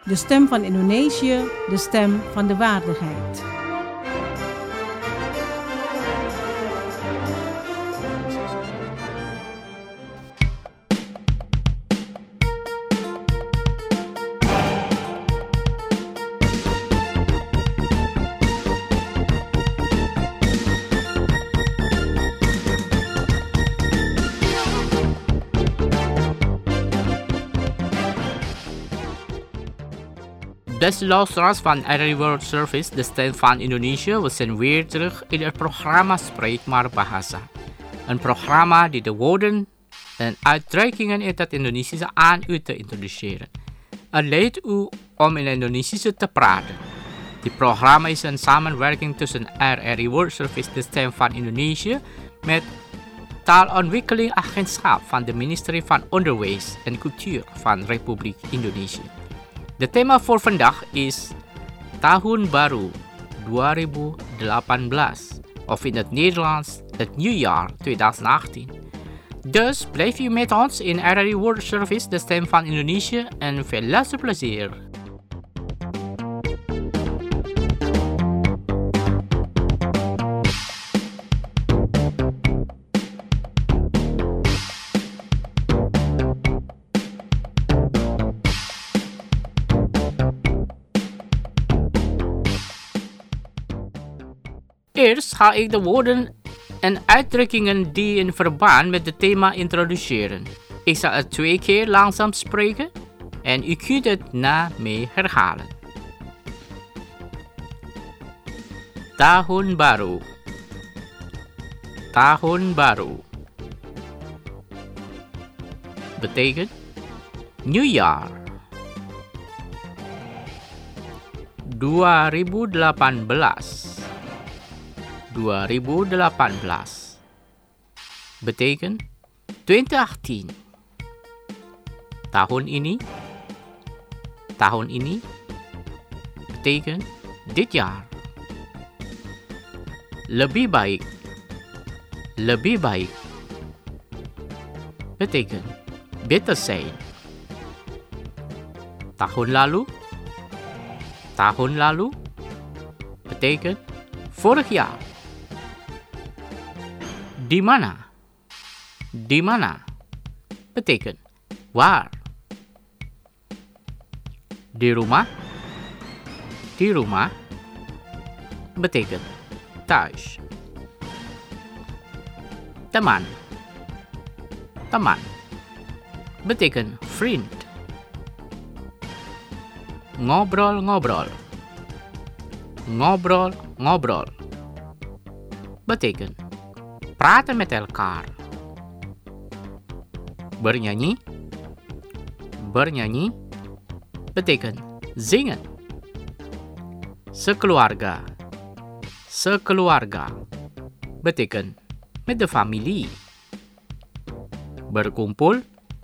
De stem van Indonesië, de stem van de waardigheid. Beste luisteraars van RRI World Service, de stem van Indonesië, we zijn weer terug in het programma Spreek maar Bahasa. Een programma die de woorden en uitdrukkingen in het Indonesische aan u te introduceren. Het leidt u om in het Indonesische te praten. Dit programma is een samenwerking tussen RRI World Service, de stem van Indonesië, met Taalontwikkelingagentschap van de Ministerie van Onderwijs en Cultuur van Republiek Indonesië. De thema voor vandaag is Tahun Baru 2018, of in het Nederlands het nieuwjaar 2018. Dus blijf u met ons in RRI World Service, de stem van Indonesië, en veel luisterplezier. Eerst ga ik de woorden en uitdrukkingen die in verband met het thema introduceren. Ik zal het 2 keer langzaam spreken en u kunt het na mij herhalen. Tahun Baru. Tahun Baru. Betekent nieuwjaar. 2018. 2018 betekent 2018. Tahun ini betekent dit jaar. Lebih baik betekent beter zijn. Tahun lalu betekent vorig jaar. Di mana betekent waar. Di rumah betekent thuis. Teman betekent vriend. Ngobrol betekent praten met elkaar. Bernyanyi betekent zingen. Sekeluarga betekent met de familie. Berkumpul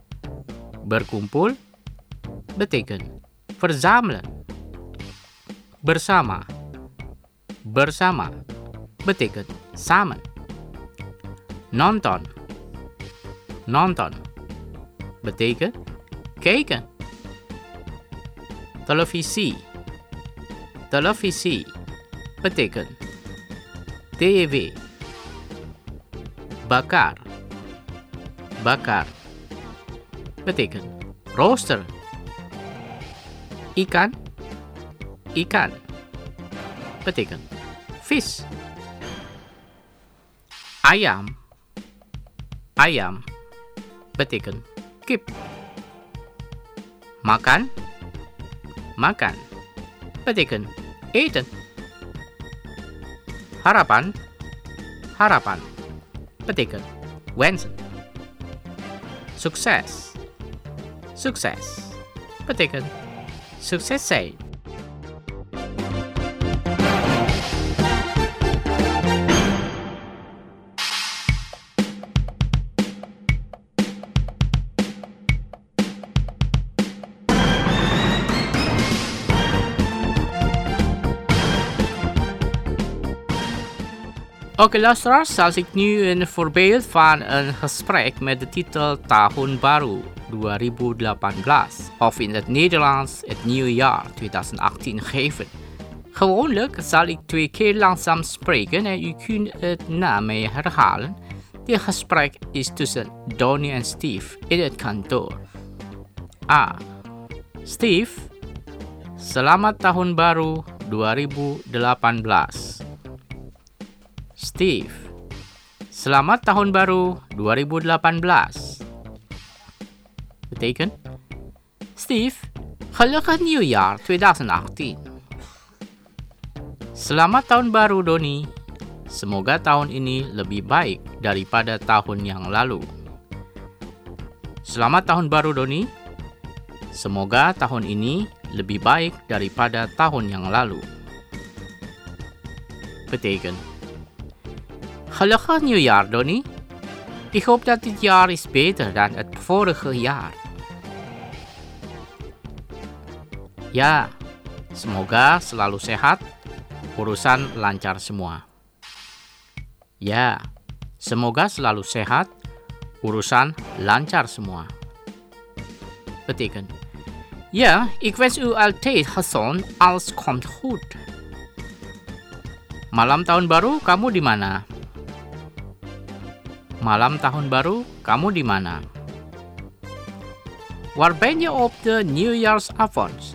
betekent verzamelen. Bersama betekent samen. Nonton betekent kijken. Televisi betekent TV. Bakar betekent rooster. Ikan betekent vis. Ayam betekent kip. Makan betekent eten. Harapan betekent wensen. Sukses betekent sukses zijn. Oké luisteraars, zoals ik nu een voorbeeld van een gesprek met de titel Tahun Baru 2018 of in het Nederlands het nieuwe jaar 2018 geven. Gewoonlijk zal ik 2 keer langzaam spreken en u kunt het na mij herhalen. Dit gesprek is tussen Donnie en Steve in het kantoor. A. Steve, selamat tahun baru 2018. Steve, selamat tahun baru 2018. Betekent, Steve, gelukkig nieuwjaar 2018. Selamat tahun baru, Donnie. Semoga tahun ini lebih baik daripada tahun yang lalu. Selamat tahun baru, Donnie. Semoga tahun ini lebih baik daripada tahun yang lalu. Betekent, gelukkig nieuwjaar, Donnie. Ik hoop dat dit jaar is beter dan het vorige jaar. Ya, semoga selalu sehat, urusan lancar semua. Ya, semoga selalu sehat, urusan lancar semua. Betekent, ja, ik wens u altijd gezond, alles komt goed. Malam tahun baru, kamu di mana? Malam tahun baru, kamu di mana? Waar ben je op de nieuwjaarsavond?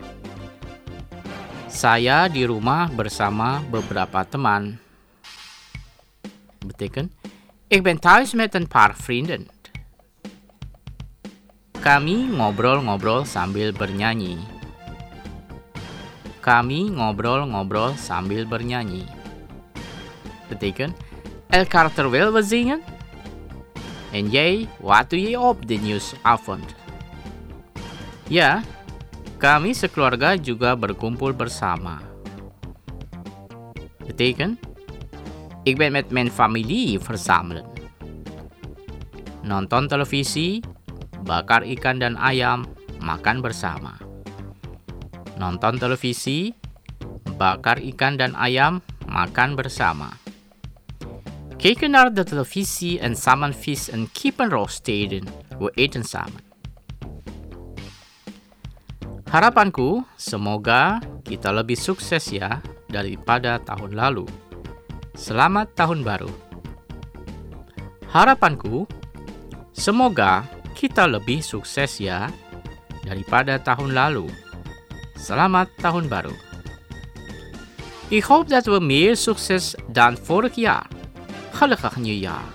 Saya di rumah bersama beberapa teman. Betekent, ik ben thuis met een paar vrienden. Kami ngobrol-ngobrol sambil bernyanyi. Kami ngobrol-ngobrol sambil bernyanyi. Betekent, elkaar terwijl we zingen. En jij, wat doe je op de nieuwsavond? Ja, kami sekeluarga juga berkumpul bersama. Betekent, ik ben met mijn familie verzamelen. Nonton televisi, bakar ikan dan ayam, makan bersama. Nonton televisi, bakar ikan dan ayam, makan bersama. Kijken naar de televisie en samen vis en kippen roosteren. We eten samen. Harapanku, semoga kita lebih sukses ya daripada tahun lalu. Selamat tahun baru. Harapanku, semoga kita lebih sukses ya daripada tahun lalu. Selamat tahun baru. Ik hoop dat we meer succes dan vorig jaar. Gelukkig nieuwjaar.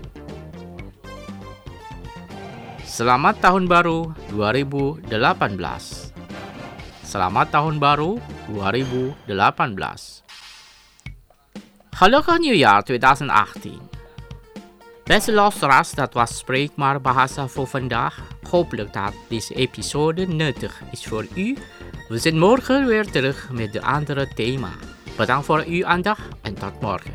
Selamat tahun baru 2018. Selamat tahun baru 2018. Gelukkig nieuwjaar 2018. Beste luisteraars, dat was Spreekbaar Bahasa voor vandaag. Hopelijk dat deze episode nuttig is voor u. We zijn morgen weer terug met een andere thema. Bedankt voor uw aandacht en tot morgen.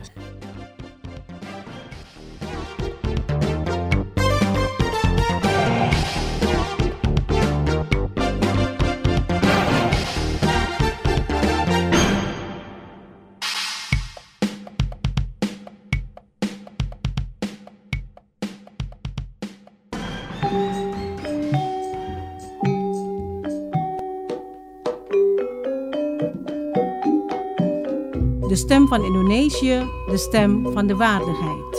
De stem van Indonesië, de stem van de waardigheid.